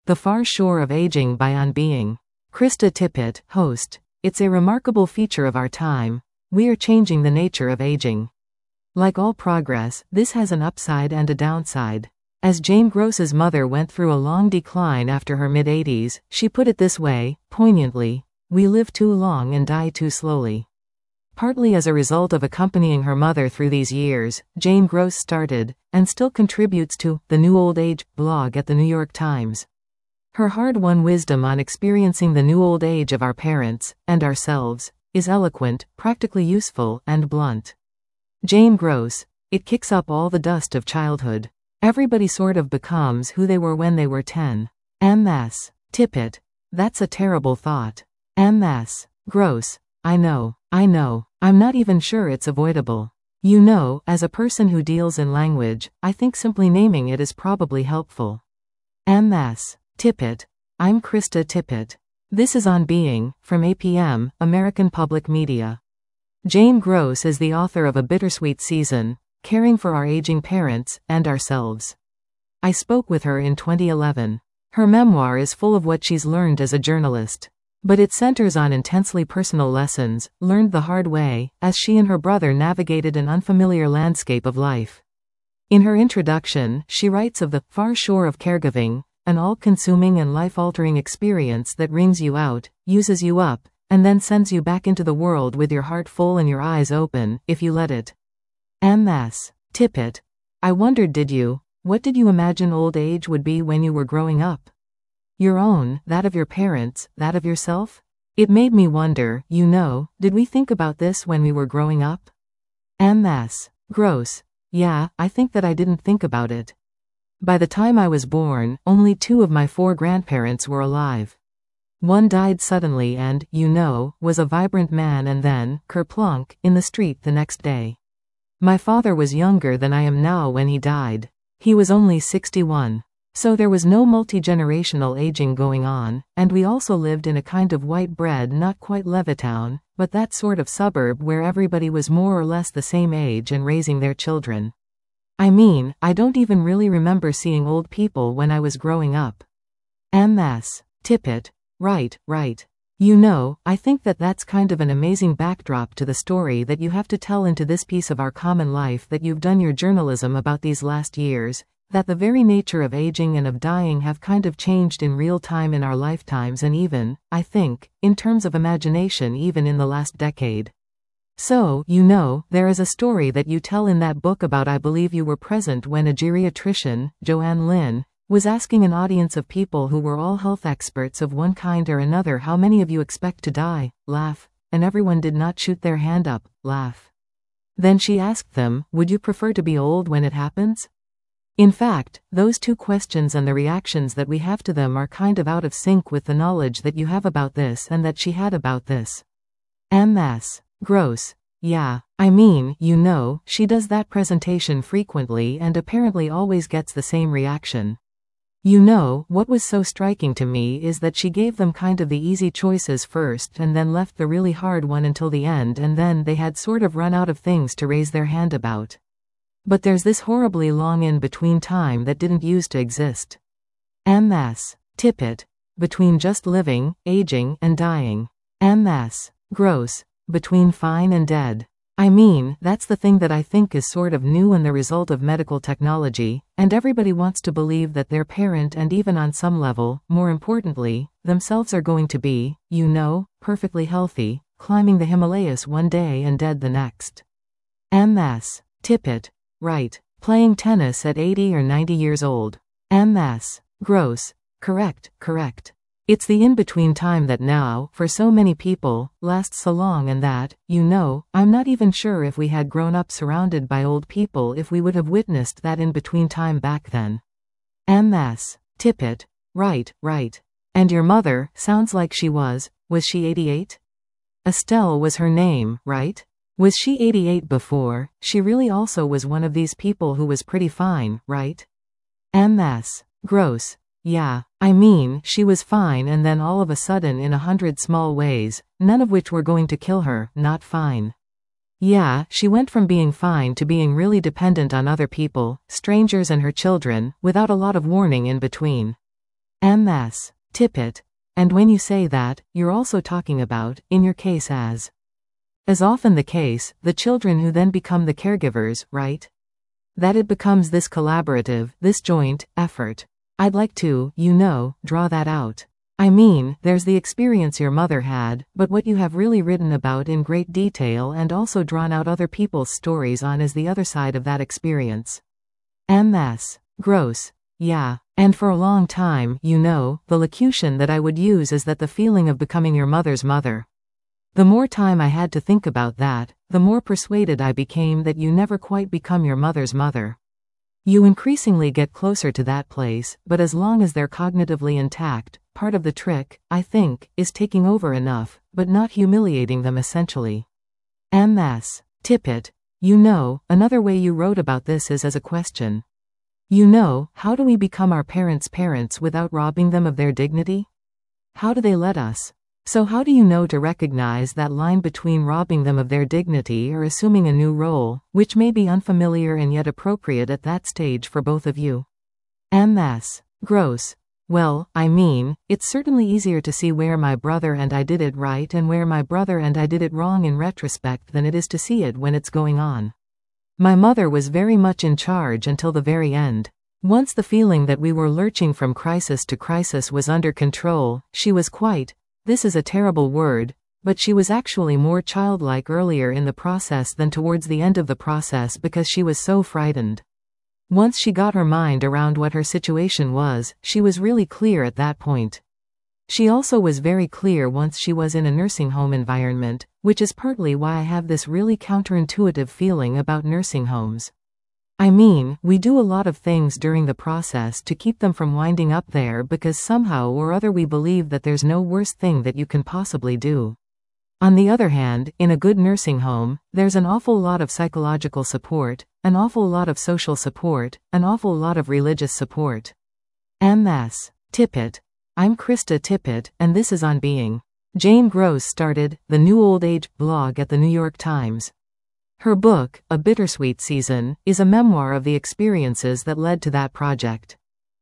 The Far Shore of Aging by On Being. Krista Tippett, host. It's a remarkable feature of our time. We are changing the nature of aging. Like all progress, this has an upside and a downside. As Jane Gross's mother went through a long decline after her mid-80s, she put it this way, poignantly: "We live too long and die too slowly." Partly as a result of accompanying her mother through these years, Jane Gross started, and still contributes to, the New Old Age blog at the New York Times. Her hard-won wisdom on experiencing the new old age of our parents, and ourselves, is eloquent, practically useful, and blunt. Jane Gross. It kicks up all the dust of childhood. Everybody sort of becomes who they were when they were 10. M.S. Tippett. That's a terrible thought. M.S. Gross. I know. I'm not even sure it's avoidable. You know, as a person who deals in language, I think simply naming it is probably helpful. M.S. Tippett. I'm Krista Tippett. This is On Being, from APM, American Public Media. Jane Gross is the author of A Bittersweet Season, Caring for Our Aging Parents, and Ourselves. I spoke with her in 2011. Her memoir is full of what she's learned as a journalist. But it centers on intensely personal lessons, learned the hard way, as she and her brother navigated an unfamiliar landscape of life. In her introduction, she writes of the far shore of caregiving, an all-consuming and life-altering experience that wrings you out, uses you up, and then sends you back into the world with your heart full and your eyes open, if you let it. M.S. Tippett. I wondered, what did you imagine old age would be when you were growing up? Your own, that of your parents, that of yourself? It made me wonder, did we think about this when we were growing up? M.S. Gross. Yeah, I think that I didn't think about it. By the time I was born, only 2 of my 4 grandparents were alive. One died suddenly and, was a vibrant man, and then, kerplunk, in the street the next day. My father was younger than I am now when he died. He was only 61. So there was no multi-generational aging going on, and we also lived in a kind of white bread, not quite Levittown, but that sort of suburb where everybody was more or less the same age and raising their children. I mean, I don't even really remember seeing old people when I was growing up. M.S. Tippett. Right. I think that that's kind of an amazing backdrop to the story that you have to tell into this piece of our common life that you've done your journalism about these last years, that the very nature of aging and of dying have kind of changed in real time in our lifetimes, and even, I think, in terms of imagination, even in the last decade. So, there is a story that you tell in that book about, I believe you were present when a geriatrician, Joanne Lynn, was asking an audience of people who were all health experts of one kind or another, how many of you expect to die, laugh, and everyone did not shoot their hand up, laugh. Then she asked them, would you prefer to be old when it happens? In fact, those 2 questions and the reactions that we have to them are kind of out of sync with the knowledge that you have about this and that she had about this. M.S. Gross. Yeah, I mean, she does that presentation frequently and apparently always gets the same reaction. What was so striking to me is that she gave them kind of the easy choices first and then left the really hard one until the end, and then they had sort of run out of things to raise their hand about. But there's this horribly long in-between time that didn't used to exist. M.S. Tippett. Between just living, aging, and dying. M.S. Gross. Between fine and dead. I mean, that's the thing that I think is sort of new and the result of medical technology, and everybody wants to believe that their parent, and even on some level, more importantly, themselves, are going to be, perfectly healthy, climbing the Himalayas one day and dead the next. M.S. Tippett. Right. Playing tennis at 80 or 90 years old. M.S. Gross. Correct. It's the in-between time that now, for so many people, lasts so long, and that, I'm not even sure if we had grown up surrounded by old people if we would have witnessed that in-between time back then. M.S. Tippett. Right. And your mother, sounds like she was she 88? Estelle was her name, right? Was she 88 before? She really also was one of these people who was pretty fine, right? M.S. Gross. Yeah, I mean, she was fine, and then all of a sudden, in 100 small ways, none of which were going to kill her, not fine. Yeah, she went from being fine to being really dependent on other people, strangers and her children, without a lot of warning in between. MS. Tippett. And when you say that, you're also talking about, in your case as often the case, the children who then become the caregivers, right? That it becomes this collaborative, this joint effort. I'd like to, draw that out. I mean, there's the experience your mother had, but what you have really written about in great detail and also drawn out other people's stories on is the other side of that experience. MS. Gross. Yeah. And for a long time, the locution that I would use is that the feeling of becoming your mother's mother. The more time I had to think about that, the more persuaded I became that you never quite become your mother's mother. You increasingly get closer to that place, but as long as they're cognitively intact, part of the trick, I think, is taking over enough, but not humiliating them essentially. MS. Tippett. Another way you wrote about this is as a question. How do we become our parents' parents without robbing them of their dignity? How do they let us? So how do you know to recognize that line between robbing them of their dignity or assuming a new role, which may be unfamiliar and yet appropriate at that stage for both of you? MS. Gross. Well, I mean, it's certainly easier to see where my brother and I did it right and where my brother and I did it wrong in retrospect than it is to see it when it's going on. My mother was very much in charge until the very end. Once the feeling that we were lurching from crisis to crisis was under control, she was quite, this is a terrible word, but she was actually more childlike earlier in the process than towards the end of the process because she was so frightened. Once she got her mind around what her situation was, she was really clear at that point. She also was very clear once she was in a nursing home environment, which is partly why I have this really counterintuitive feeling about nursing homes. I mean, we do a lot of things during the process to keep them from winding up there because somehow or other we believe that there's no worse thing that you can possibly do. On the other hand, in a good nursing home, there's an awful lot of psychological support, an awful lot of social support, an awful lot of religious support. MS. Tippett. I'm Krista Tippett, and this is On Being. Jane Gross started the New Old Age blog at the New York Times. Her book, A Bittersweet Season, is a memoir of the experiences that led to that project.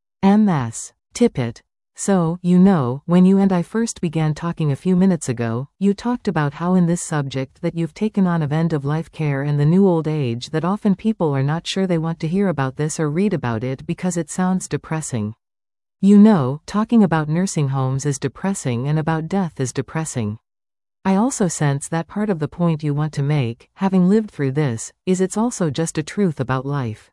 MS. Tippett. So, when you and I first began talking a few minutes ago, you talked about how in this subject that you've taken on of end-of-life care and the new old age that often people are not sure they want to hear about this or read about it because it sounds depressing. Talking about nursing homes is depressing and about death is depressing. I also sense that part of the point you want to make, having lived through this, is it's also just a truth about life.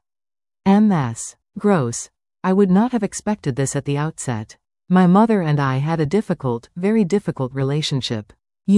MS. Gross. I would not have expected this at the outset. My mother and I had a difficult, very difficult relationship.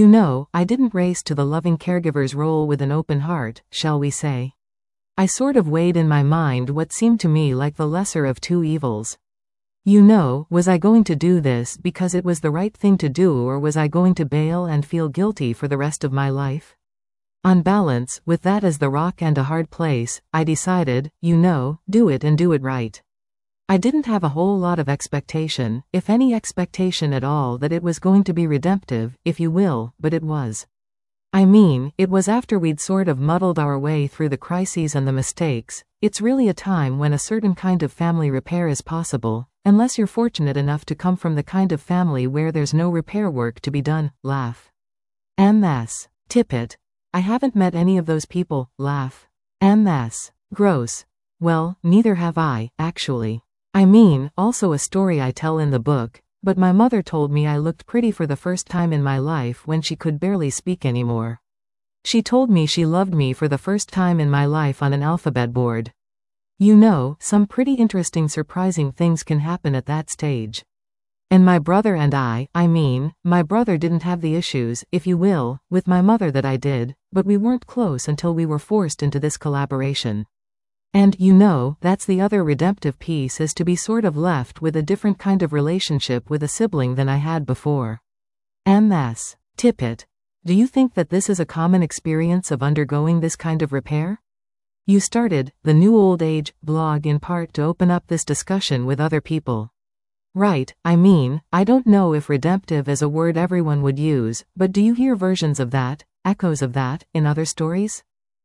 I didn't race to the loving caregiver's role with an open heart, shall we say. I sort of weighed in my mind what seemed to me like the lesser of two evils. Was I going to do this because it was the right thing to do or was I going to bail and feel guilty for the rest of my life? On balance, with that as the rock and a hard place, I decided, do it and do it right. I didn't have a whole lot of expectation, if any expectation at all, that it was going to be redemptive, if you will, but it was. I mean, it was after we'd sort of muddled our way through the crises and the mistakes. It's really a time when a certain kind of family repair is possible, unless you're fortunate enough to come from the kind of family where there's no repair work to be done. Laugh. MS. Tippett. I haven't met any of those people. Laugh. MS. Gross. Well, neither have I, actually. I mean, also a story I tell in the book, but my mother told me I looked pretty for the first time in my life when she could barely speak anymore. She told me she loved me for the first time in my life on an alphabet board. Some pretty interesting surprising things can happen at that stage. And my brother and I mean, my brother didn't have the issues, if you will, with my mother that I did, but we weren't close until we were forced into this collaboration. And, that's the other redemptive piece, is to be sort of left with a different kind of relationship with a sibling than I had before. MS. Tippett. Do you think that this is a common experience of undergoing this kind of repair? You started the New Old Age blog in part to open up this discussion with other people. Right, I mean, I don't know if redemptive is a word everyone would use, but do you hear versions of that, echoes of that, in other stories?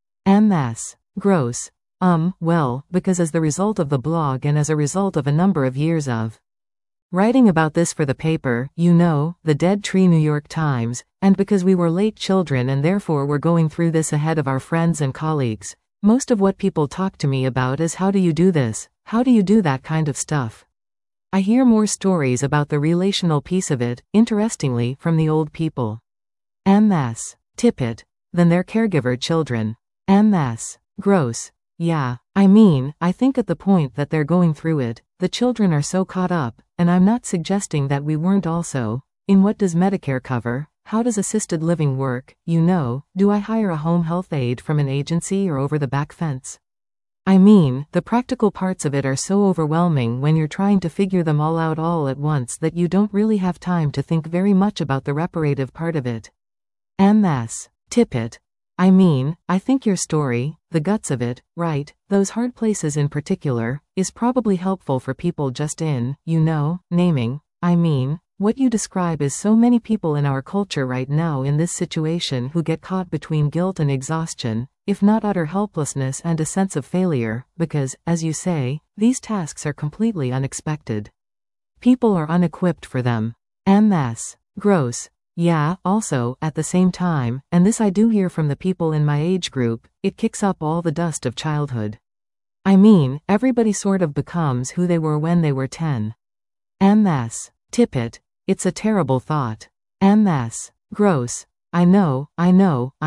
MS. Gross. Well, because as the result of the blog and as a result of a number of years of Writing about this for the paper, the Dead Tree New York Times, and because we were late children and therefore were going through this ahead of our friends and colleagues, most of what people talk to me about is how do you do this, how do you do that kind of stuff. I hear more stories about the relational piece of it, interestingly, from the old people. MS. Tippett. Than their caregiver children. MS. Gross. Yeah. I think at the point that they're going through it, the children are so caught up, and I'm not suggesting that we weren't also, in what does Medicare cover, how does assisted living work, do I hire a home health aide from an agency or over the back fence? The practical parts of it are so overwhelming when you're trying to figure them all out all at once that you don't really have time to think very much about the reparative part of it. MS. Tippett. I think your story, the guts of it, right, those hard places in particular, is probably helpful for people just in, naming. What you describe is so many people in our culture right now in this situation who get caught between guilt and exhaustion, if not utter helplessness and a sense of failure, because, as you say, these tasks are completely unexpected. People are unequipped for them. MS. Gross. Yeah, also, at the same time, and this I do hear from the people in my age group, it kicks up all the dust of childhood. Everybody sort of becomes who they were when they were 10. MS. Tippett. It's a terrible thought. MS. Gross. I know. I'm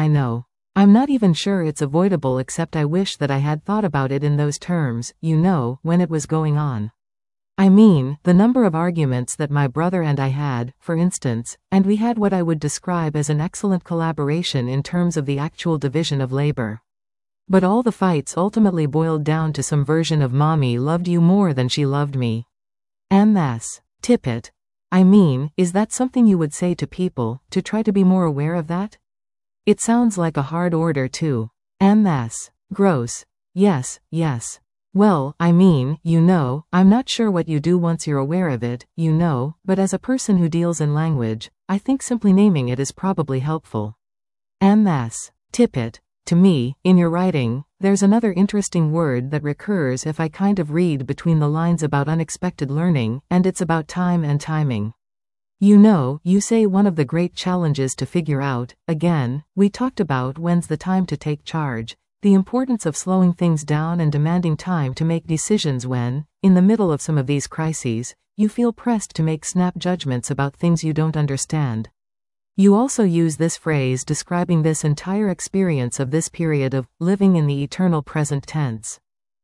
not even sure it's avoidable, except I wish that I had thought about it in those terms, when it was going on. The number of arguments that my brother and I had, for instance, and we had what I would describe as an excellent collaboration in terms of the actual division of labor. But all the fights ultimately boiled down to some version of mommy loved you more than she loved me. MS. Tippett. Is that something you would say to people, to try to be more aware of that? It sounds like a hard order too. MS. Gross. Yes. Well, I'm not sure what you do once you're aware of it, but as a person who deals in language, I think simply naming it is probably helpful. MS. Tippett. To me, in your writing, there's another interesting word that recurs if I kind of read between the lines about unexpected learning, and it's about time and timing. You say one of the great challenges to figure out, again, we talked about when's the time to take charge. The importance of slowing things down and demanding time to make decisions when, in the middle of some of these crises, you feel pressed to make snap judgments about things you don't understand. You also use this phrase describing this entire experience of this period of living in the eternal present tense.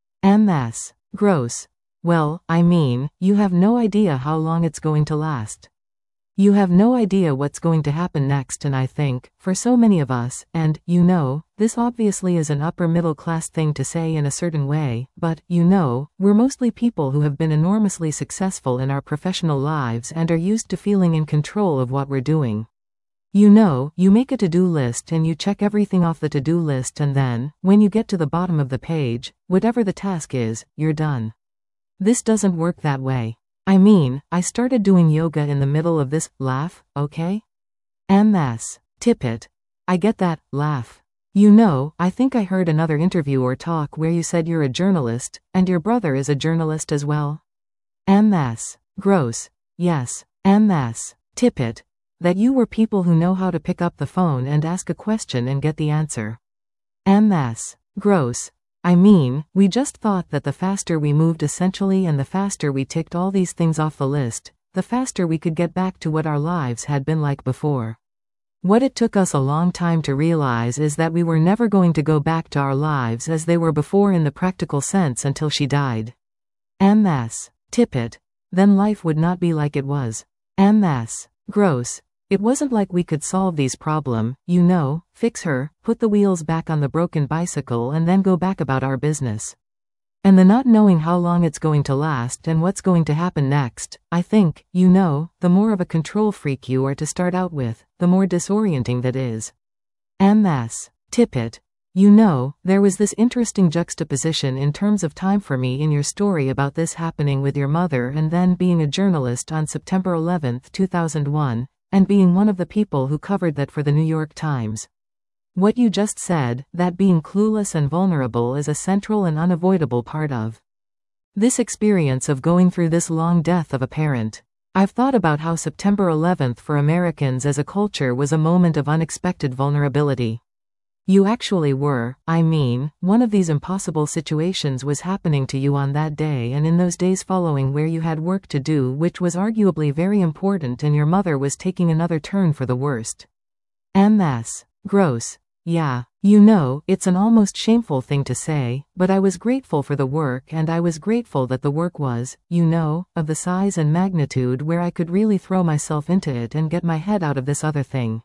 MS. Gross. Well, you have no idea how long it's going to last. You have no idea what's going to happen next, and I think, for so many of us, and, this obviously is an upper middle class thing to say in a certain way, but, we're mostly people who have been enormously successful in our professional lives and are used to feeling in control of what we're doing. You make a to-do list and you check everything off the to-do list, and then, when you get to the bottom of the page, whatever the task is, you're done. This doesn't work that way. I started doing yoga in the middle of this, laugh, okay? MS. Tippett. I get that, laugh. I think I heard another interview or talk where you said you're a journalist, and your brother is a journalist as well? MS. Gross. Yes. MS. Tippett. That you were people who know how to pick up the phone and ask a question and get the answer. MS. Gross. We just thought that the faster we moved essentially and the faster we ticked all these things off the list, the faster we could get back to what our lives had been like before. What it took us a long time to realize is that we were never going to go back to our lives as they were before in the practical sense until she died. MS. Tippett. Then life would not be like it was. MS. Gross. It wasn't like we could solve these problems, fix her, put the wheels back on the broken bicycle and then go back about our business. And the not knowing how long it's going to last and what's going to happen next, I think, the more of a control freak you are to start out with, the more disorienting that is. MS. Tippett. There was this interesting juxtaposition in terms of time for me in your story about this happening with your mother and then being a journalist on September 11, 2001. And being one of the people who covered that for the New York Times. What you just said, that being clueless and vulnerable is a central and unavoidable part of this experience of going through this long death of a parent. I've thought about how September 11th for Americans as a culture was a moment of unexpected vulnerability. You actually were, one of these impossible situations was happening to you on that day and in those days following where you had work to do which was arguably very important and your mother was taking another turn for the worst. MS. Gross. Yeah. It's an almost shameful thing to say, but I was grateful for the work and I was grateful that the work was, of the size and magnitude where I could really throw myself into it and get my head out of this other thing.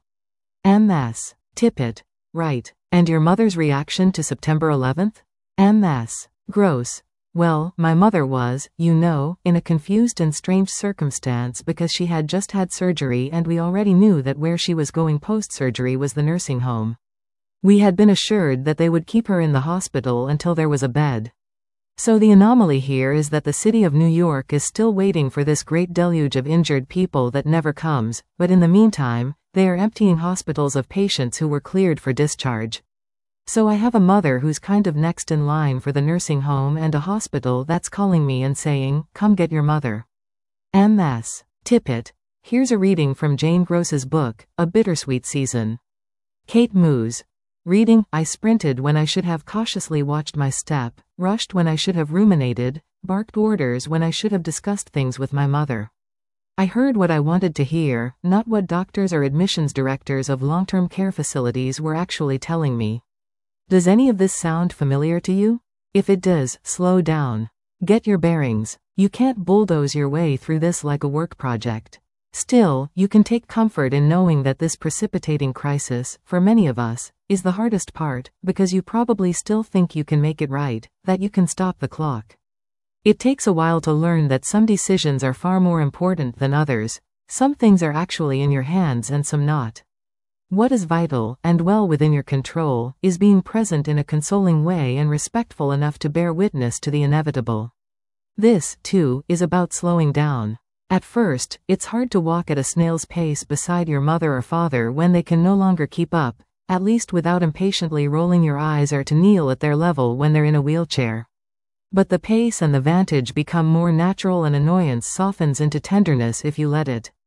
MS. Tippett. Right. And your mother's reaction to September 11th? MS. Gross. Well, my mother was, in a confused and strange circumstance because she had just had surgery and we already knew that where she was going post-surgery was the nursing home. We had been assured that they would keep her in the hospital until there was a bed. So the anomaly here is that the city of New York is still waiting for this great deluge of injured people that never comes, but in the meantime, they are emptying hospitals of patients who were cleared for discharge. So I have a mother who's kind of next in line for the nursing home and a hospital that's calling me and saying, "Come get your mother." MS. Tippett. Here's a reading from Jane Gross's book, A Bittersweet Season. Kate Moos. Reading, I sprinted when I should have cautiously watched my step, rushed when I should have ruminated, barked orders when I should have discussed things with my mother. I heard what I wanted to hear, not what doctors or admissions directors of long-term care facilities were actually telling me. Does any of this sound familiar to you? If it does, slow down. Get your bearings. You can't bulldoze your way through this like a work project. Still, you can take comfort in knowing that this precipitating crisis, for many of us, is the hardest part, because you probably still think you can make it right, that you can stop the clock. It takes a while to learn that some decisions are far more important than others, some things are actually in your hands and some not. What is vital, and well within your control, is being present in a consoling way and respectful enough to bear witness to the inevitable. This, too, is about slowing down. At first, it's hard to walk at a snail's pace beside your mother or father when they can no longer keep up, at least without impatiently rolling your eyes or to kneel at their level when they're in a wheelchair. But the pace and the vantage become more natural and annoyance softens into tenderness if you let it.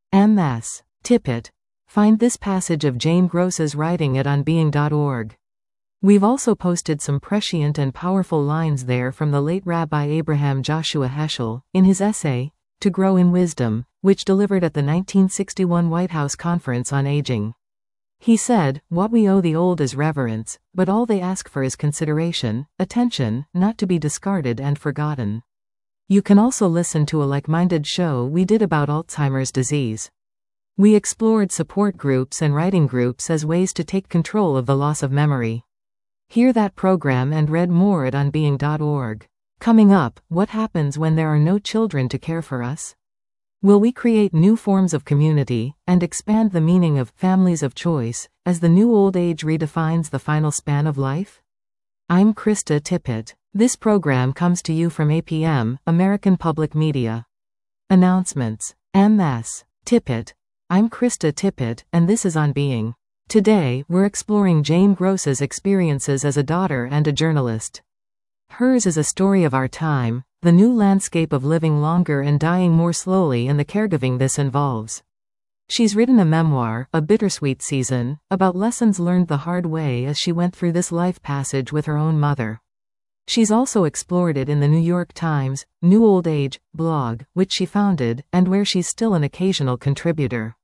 MS. Tippett. Find this passage of Jane Gross's writing at onbeing.org. We've also posted some prescient and powerful lines there from the late Rabbi Abraham Joshua Heschel, in his essay, To Grow in Wisdom, which delivered at the 1961 White House Conference on Aging. He said, "What we owe the old is reverence, but all they ask for is consideration, attention, not to be discarded and forgotten." You can also listen to a like-minded show we did about Alzheimer's disease. We explored support groups and writing groups as ways to take control of the loss of memory. Hear that program and read more at onbeing.org. Coming up, what happens when there are no children to care for us? Will we create new forms of community, and expand the meaning of families of choice, as the new old age redefines the final span of life? I'm Krista Tippett. This program comes to you from APM, American Public Media. Announcements. MS. Tippett. I'm Krista Tippett, and this is On Being. Today, we're exploring Jane Gross's experiences as a daughter and a journalist. Hers is a story of our time, the new landscape of living longer and dying more slowly and the caregiving this involves. She's written a memoir, A Bittersweet Season, about lessons learned the hard way as she went through this life passage with her own mother. She's also explored it in the New York Times, New Old Age, blog, which she founded, and where she's still an occasional contributor.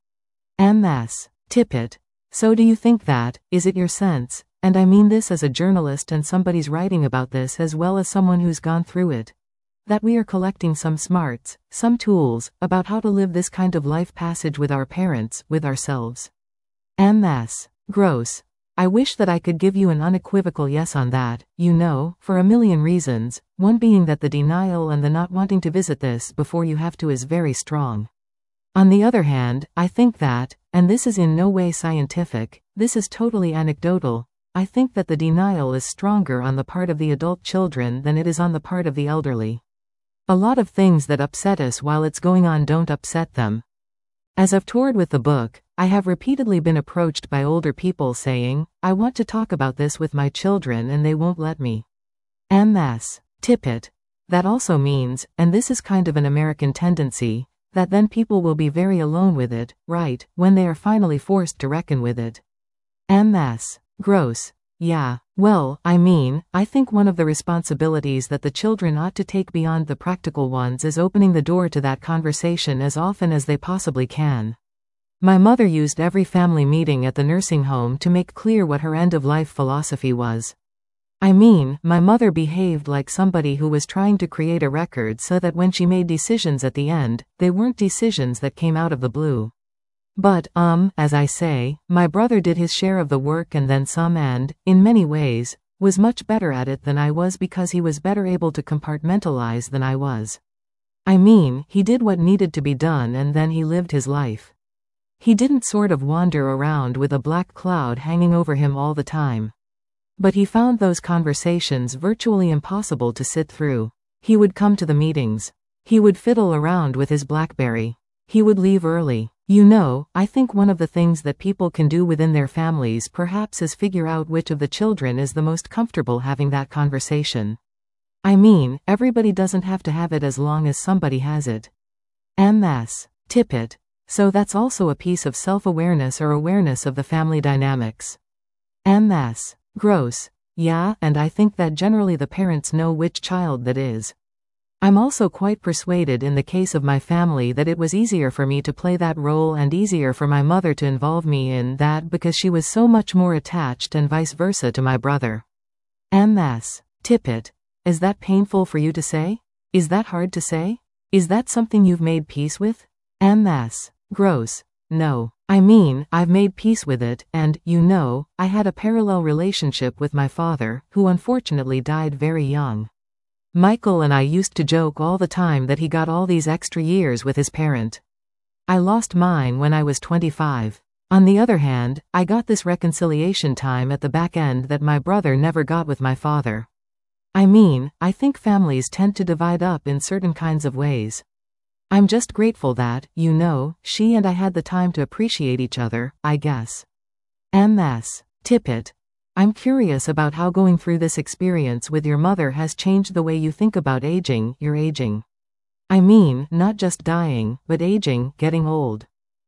MS. Tippett. So do you think that, is it your sense, and I mean this as a journalist and somebody's writing about this as well as someone who's gone through it, that we are collecting some smarts, some tools, about how to live this kind of life passage with our parents, with ourselves? MS. Gross. I wish that I could give you an unequivocal yes on that, for a million reasons, one being that the denial and the not wanting to visit this before you have to is very strong. On the other hand, I think that, and this is in no way scientific, this is totally anecdotal, I think that the denial is stronger on the part of the adult children than it is on the part of the elderly. A lot of things that upset us while it's going on don't upset them. As I've toured with the book, I have repeatedly been approached by older people saying, "I want to talk about this with my children and they won't let me." MS. Tippett. That also means, and this is kind of an American tendency, that then people will be very alone with it, right, when they are finally forced to reckon with it. MS. Gross. Yeah. Well, I mean, I think one of the responsibilities that the children ought to take beyond the practical ones is opening the door to that conversation as often as they possibly can. My mother used every family meeting at the nursing home to make clear what her end-of-life philosophy was. I mean, my mother behaved like somebody who was trying to create a record so that when she made decisions at the end, they weren't decisions that came out of the blue. But, as I say, my brother did his share of the work and then some and, in many ways, was much better at it than I was because he was better able to compartmentalize than I was. I mean, he did what needed to be done and then he lived his life. He didn't sort of wander around with a black cloud hanging over him all the time. But he found those conversations virtually impossible to sit through. He would come to the meetings. He would fiddle around with his BlackBerry. He would leave early. You know, I think one of the things that people can do within their families perhaps is figure out which of the children is the most comfortable having that conversation. I mean, everybody doesn't have to have it as long as somebody has it. MS. Tippett. So that's also a piece of self-awareness or awareness of the family dynamics. MS. Gross. Yeah, and I think that generally the parents know which child that is. I'm also quite persuaded in the case of my family that it was easier for me to play that role and easier for my mother to involve me in that because she was so much more attached and vice versa to my brother. MS. Tippett. Is that painful for you to say? Is that hard to say? Is that something you've made peace with? MS. Gross. No. I mean, I've made peace with it, and, you know, I had a parallel relationship with my father, who unfortunately died very young. Michael and I used to joke all the time that he got all these extra years with his parent. I lost mine when I was 25. On the other hand, I got this reconciliation time at the back end that my brother never got with my father. I mean, I think families tend to divide up in certain kinds of ways. I'm just grateful that, you know, she and I had the time to appreciate each other, I guess. MS. Tippett. I'm curious about how going through this experience with your mother has changed the way you think about aging, your aging. I mean, not just dying, but aging, getting old.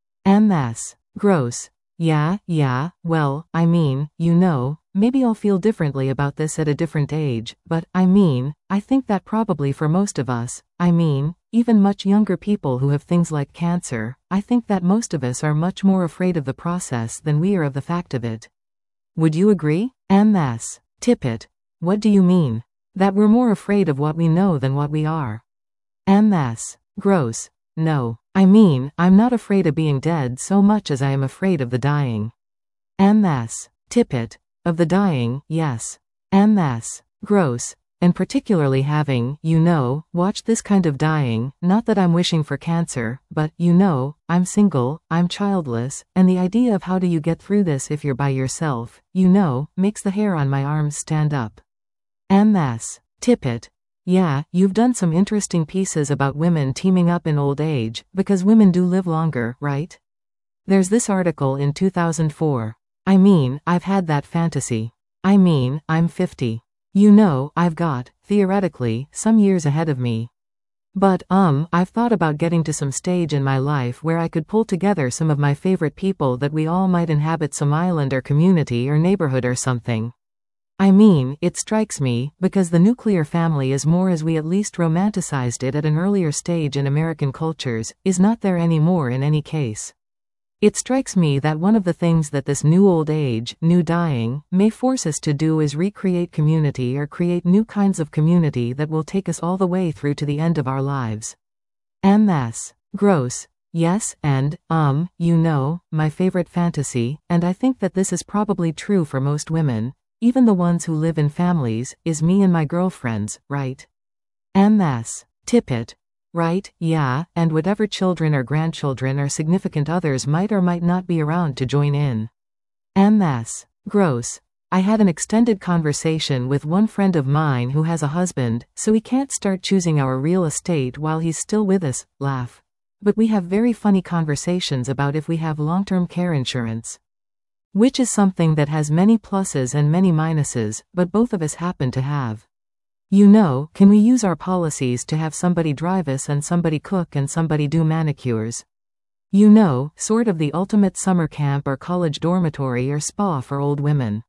MS. Gross. Yeah, well, I mean, you know, maybe I'll feel differently about this at a different age, but, I mean, I think that probably for most of us, I mean, even much younger people who have things like cancer, I think that most of us are much more afraid of the process than we are of the fact of it. Would you agree? MS. Tippett. What do you mean? That we're more afraid of what we know than what we are. MS. Gross. No. I mean, I'm not afraid of being dead so much as I am afraid of the dying. MS. Tippett. Of the dying, yes. MS. Gross. And particularly having, you know, watched this kind of dying, not that I'm wishing for cancer, but, you know, I'm single, I'm childless, and the idea of how do you get through this if you're by yourself, you know, makes the hair on my arms stand up. MS. Tippett. Yeah, you've done some interesting pieces about women teaming up in old age, because women do live longer, right? There's this article in 2004. I mean, I've had that fantasy. I mean, I'm 50. You know, I've got, theoretically, some years ahead of me. But, I've thought about getting to some stage in my life where I could pull together some of my favorite people that we all might inhabit some island or community or neighborhood or something. I mean, it strikes me, because the nuclear family is more as we at least romanticized it at an earlier stage in American cultures, is not there anymore in any case. It strikes me that one of the things that this new old age, new dying, may force us to do is recreate community or create new kinds of community that will take us all the way through to the end of our lives. MS. Gross. Yes, and, you know, my favorite fantasy, and I think that this is probably true for most women, even the ones who live in families, is me and my girlfriends, right? MS. Tippett. Right, yeah, and whatever children or grandchildren or significant others might or might not be around to join in. MS. Gross. I had an extended conversation with one friend of mine who has a husband, so he can't start choosing our real estate while he's still with us, laugh. But we have very funny conversations about if we have long-term care insurance. Which is something that has many pluses and many minuses, but both of us happen to have. You know, can we use our policies to have somebody drive us and somebody cook and somebody do manicures? You know, sort of the ultimate summer camp or college dormitory or spa for old women.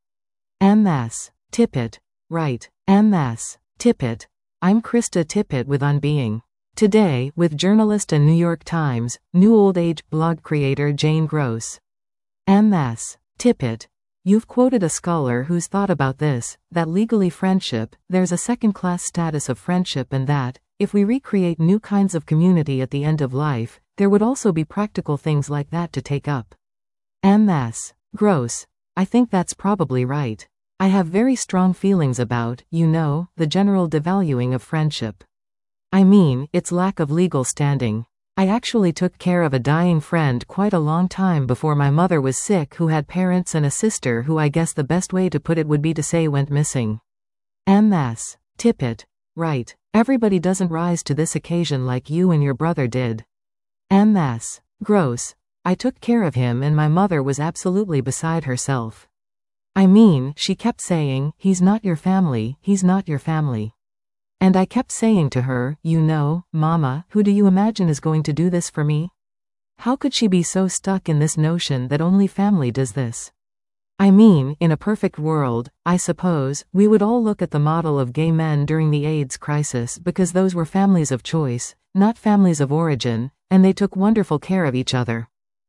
MS. Tippett. Right. MS. Tippett. I'm Krista Tippett with On Being. Today, with journalist and New York Times, New Old Age blog creator Jane Gross. MS. Tippett. You've quoted a scholar who's thought about this, that legally friendship, there's a second-class status of friendship, and that, if we recreate new kinds of community at the end of life, there would also be practical things like that to take up. MS. Gross. I think that's probably right. I have very strong feelings about, you know, the general devaluing of friendship. I mean, its lack of legal standing. I actually took care of a dying friend quite a long time before my mother was sick, who had parents and a sister who, I guess the best way to put it would be to say, went missing. MS. Tippett. Right. Everybody doesn't rise to this occasion like you and your brother did. MS. Gross. I took care of him and my mother was absolutely beside herself. I mean, she kept saying, he's not your family, he's not your family. And I kept saying to her, you know, Mama, who do you imagine is going to do this for me? How could she be so stuck in this notion that only family does this? I mean, in a perfect world, I suppose, we would all look at the model of gay men during the AIDS crisis, because those were families of choice, not families of origin, and they took wonderful care of each other.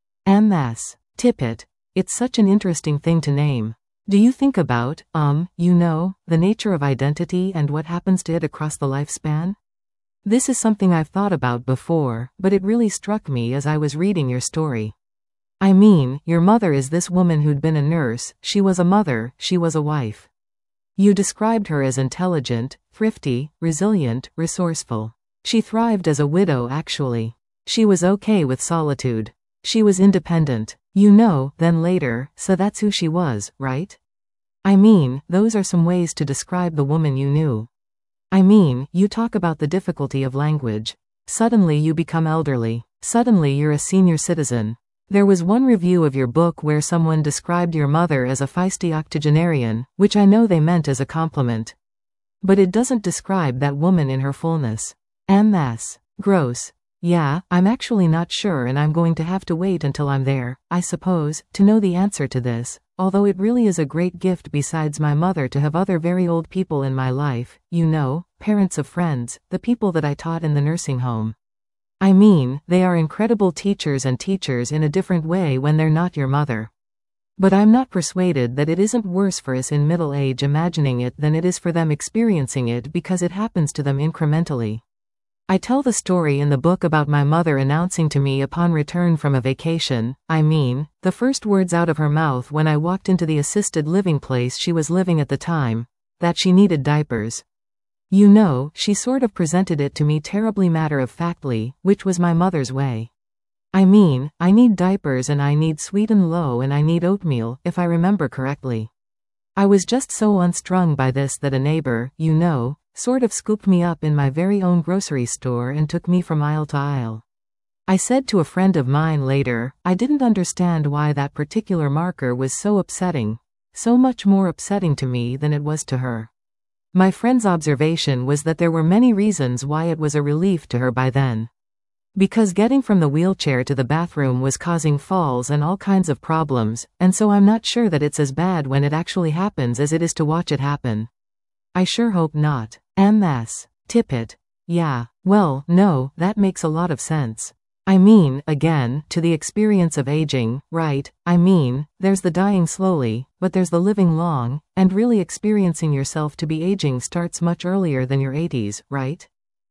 MS. Tippett. It's such an interesting thing to name. Do you think about, you know, the nature of identity and what happens to it across the lifespan? This is something I've thought about before, but it really struck me as I was reading your story. I mean, your mother is this woman who'd been a nurse, she was a mother, she was a wife. You described her as intelligent, thrifty, resilient, resourceful. She thrived as a widow, actually. She was okay with solitude. She was independent. You know, then later, so that's who she was, right? I mean, those are some ways to describe the woman you knew. I mean, you talk about the difficulty of language. Suddenly you become elderly. Suddenly you're a senior citizen. There was one review of your book where someone described your mother as a feisty octogenarian, which I know they meant as a compliment. But it doesn't describe that woman in her fullness. MS. Gross. Yeah, I'm actually not sure, and I'm going to have to wait until I'm there, I suppose, to know the answer to this, although it really is a great gift besides my mother to have other very old people in my life, you know, parents of friends, the people that I taught in the nursing home. I mean, they are incredible teachers, and teachers in a different way when they're not your mother. But I'm not persuaded that it isn't worse for us in middle age imagining it than it is for them experiencing it, because it happens to them incrementally. I tell the story in the book about my mother announcing to me upon return from a vacation, I mean, the first words out of her mouth when I walked into the assisted living place she was living at the time, that she needed diapers. You know, she sort of presented it to me terribly matter-of-factly, which was my mother's way. I mean, I need diapers and I need Sweet and Low and I need oatmeal, if I remember correctly. I was just so unstrung by this that a neighbor, you know, sort of scooped me up in my very own grocery store and took me from aisle to aisle. I said to a friend of mine later, I didn't understand why that particular marker was so upsetting, so much more upsetting to me than it was to her. My friend's observation was that there were many reasons why it was a relief to her by then. Because getting from the wheelchair to the bathroom was causing falls and all kinds of problems, and so I'm not sure that it's as bad when it actually happens as it is to watch it happen. I sure hope not. MS. Tippett. Yeah, well, no, that makes a lot of sense. I mean, again, to the experience of aging, right? I mean, there's the dying slowly, but there's the living long, and really experiencing yourself to be aging starts much earlier than your 80s, right?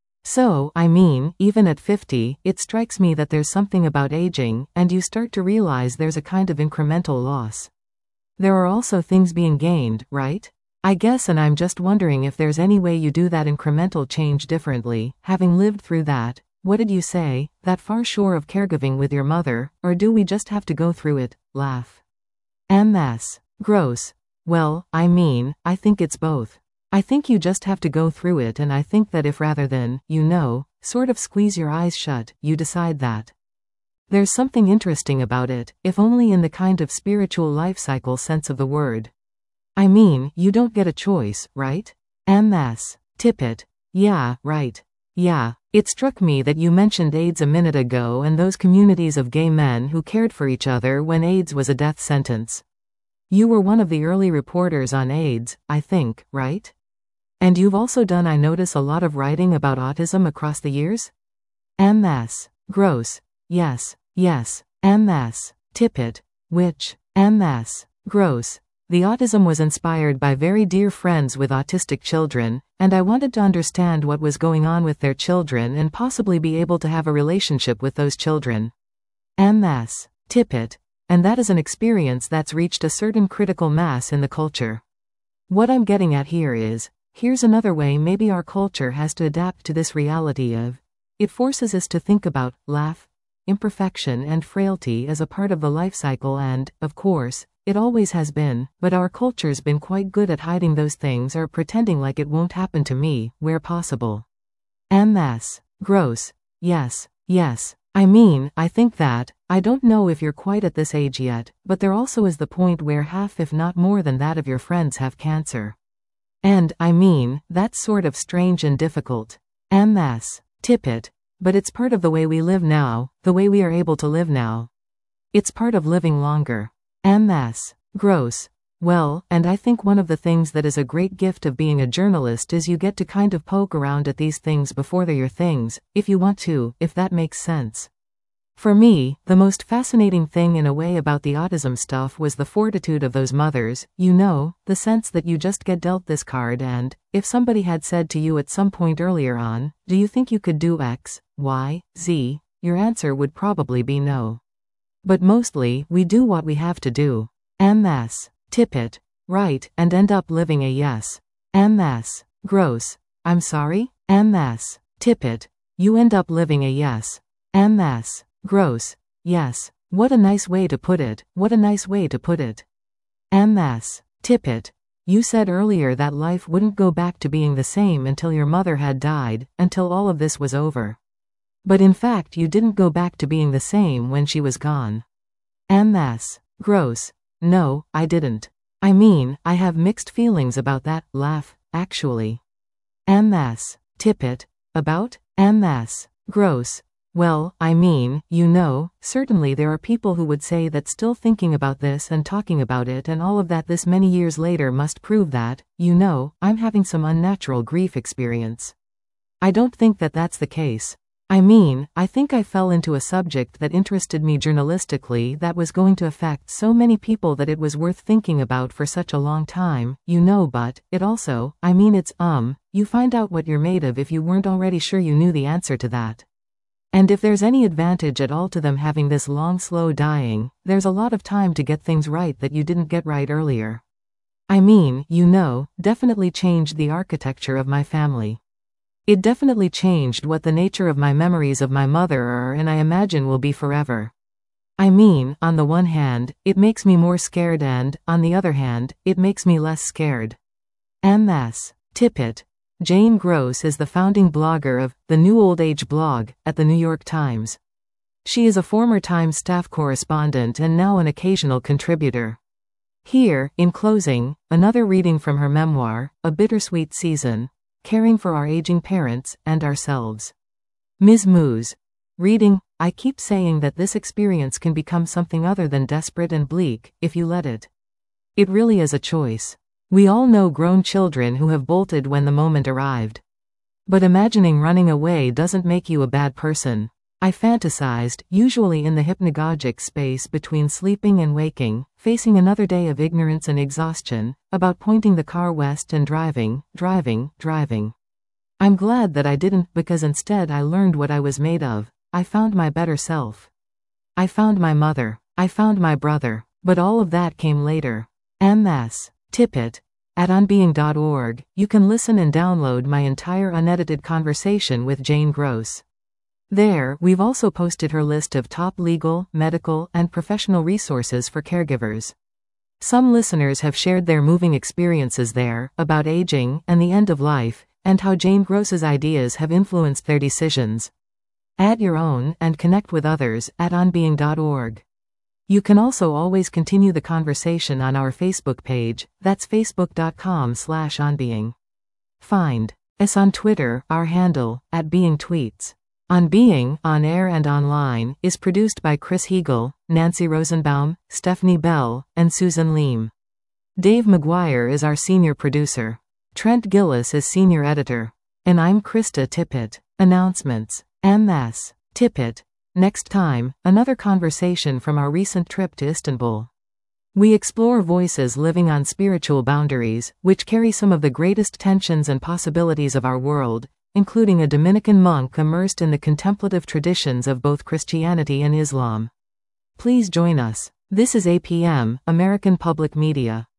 So, I mean, even at 50, it strikes me that there's something about aging, and you start to realize there's a kind of incremental loss. There are also things being gained, right? I guess, and I'm just wondering if there's any way you do that incremental change differently, having lived through that, what did you say, that far shore of caregiving with your mother, or do we just have to go through it, laugh? MS. Gross. Well, I mean, I think it's both. I think you just have to go through it, and I think that if rather than, you know, sort of squeeze your eyes shut, you decide that. There's something interesting about it, if only in the kind of spiritual life cycle sense of the word. I mean, you don't get a choice, right? MS. Tippett. Yeah, right. Yeah. It struck me that you mentioned AIDS a minute ago and those communities of gay men who cared for each other when AIDS was a death sentence. You were one of the early reporters on AIDS, I think, right? And you've also done, I notice, a lot of writing about autism across the years? MS. Gross. Yes. Yes. MS. Tippett. Which? MS. Gross. The autism was inspired by very dear friends with autistic children, and I wanted to understand what was going on with their children and possibly be able to have a relationship with those children. MS. Tippett. And that is an experience that's reached a certain critical mass in the culture. What I'm getting at here is, here's another way maybe our culture has to adapt to this reality of, it forces us to think about, laugh, imperfection and frailty as a part of the life cycle and, of course, it always has been, but our culture's been quite good at hiding those things or pretending like it won't happen to me, where possible. MS. Gross. Yes. Yes. I mean, I think that, I don't know if you're quite at this age yet, but there also is the point where half if not more than that of your friends have cancer. And, I mean, that's sort of strange and difficult. MS. Tippett. But it's part of the way we live now, the way we are able to live now. It's part of living longer. MS. Gross. Well, and I think one of the things that is a great gift of being a journalist is you get to kind of poke around at these things before they're your things, if you want to, if that makes sense. For me, the most fascinating thing in a way about the autism stuff was the fortitude of those mothers, you know, the sense that you just get dealt this card and, if somebody had said to you at some point earlier on, do you think you could do X, Y, Z, your answer would probably be no. But mostly, we do what we have to do. MS. Tippett. Right, and end up living a yes. MS. Gross. I'm sorry? MS. Tippett. You end up living a yes. MS. Gross. Yes. What a nice way to put it, what a nice way to put it. MS. Tippett. You said earlier that life wouldn't go back to being the same until your mother had died, until all of this was over. But in fact you didn't go back to being the same when she was gone. MS. Gross. No, I didn't. I mean, I have mixed feelings about that, laugh, actually. MS. Tippett. About? MS. Gross. Well, I mean, you know, certainly there are people who would say that still thinking about this and talking about it and all of that this many years later must prove that, you know, I'm having some unnatural grief experience. I don't think that that's the case. I mean, I think I fell into a subject that interested me journalistically that was going to affect so many people that it was worth thinking about for such a long time, you know, but, it also, I mean it's, you find out what you're made of if you weren't already sure you knew the answer to that. And if there's any advantage at all to them having this long slow dying, there's a lot of time to get things right that you didn't get right earlier. I mean, you know, definitely changed the architecture of my family. It definitely changed what the nature of my memories of my mother are and I imagine will be forever. I mean, on the one hand, it makes me more scared and, on the other hand, it makes me less scared. MS. Tippett. Jane Gross is the founding blogger of The New Old Age blog at the New York Times. She is a former Times staff correspondent and now an occasional contributor. Here, in closing, another reading from her memoir, A Bittersweet Season. Caring for Our Aging Parents, and Ourselves. Ms. Moose. Reading, I keep saying that this experience can become something other than desperate and bleak, if you let it. It really is a choice. We all know grown children who have bolted when the moment arrived. But imagining running away doesn't make you a bad person. I fantasized, usually in the hypnagogic space between sleeping and waking, facing another day of ignorance and exhaustion, about pointing the car west and driving. I'm glad that I didn't because instead I learned what I was made of. I found my better self. I found my mother. I found my brother. But all of that came later. MS. Tippett. At onbeing.org, you can listen and download my entire unedited conversation with Jane Gross. There, we've also posted her list of top legal, medical, and professional resources for caregivers. Some listeners have shared their moving experiences there, about aging and the end of life, and how Jane Gross's ideas have influenced their decisions. Add your own and connect with others at onbeing.org. You can also always continue the conversation on our Facebook page, that's facebook.com/onbeing. Find Us on Twitter, our handle, @BeingTweets. On Being, On Air and Online, is produced by Chris Heagle, Nancy Rosenbaum, Stephanie Bell, and Susan Leem. Dave McGuire is our senior producer. Trent Gillis is senior editor. And I'm Krista Tippett. Announcements. M.S. Tippett. Next time, another conversation from our recent trip to Istanbul. We explore voices living on spiritual boundaries, which carry some of the greatest tensions and possibilities of our world, including a Dominican monk immersed in the contemplative traditions of both Christianity and Islam. Please join us. This is APM, American Public Media.